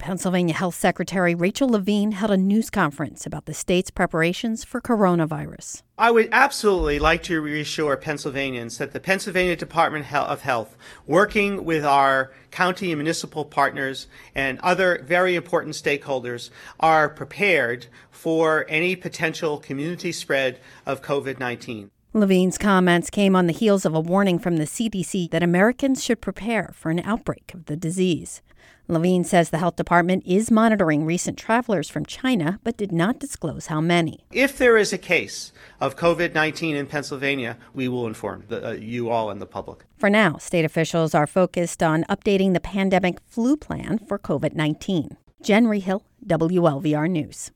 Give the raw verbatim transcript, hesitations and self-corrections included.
Pennsylvania Health Secretary Rachel Levine held a news conference about the state's preparations for coronavirus. I would absolutely like to reassure Pennsylvanians that the Pennsylvania Department of Health, working with our county and municipal partners and other very important stakeholders, are prepared for any potential community spread of covid nineteen. Levine's comments came on the heels of a warning from the C D C that Americans should prepare for an outbreak of the disease. Levine says the health department is monitoring recent travelers from China, but did not disclose how many. If there is a case of covid nineteen in Pennsylvania, we will inform the, uh, you all and the public. For now, state officials are focused on updating the pandemic flu plan for covid nineteen. Jen Rehill, W L V R News.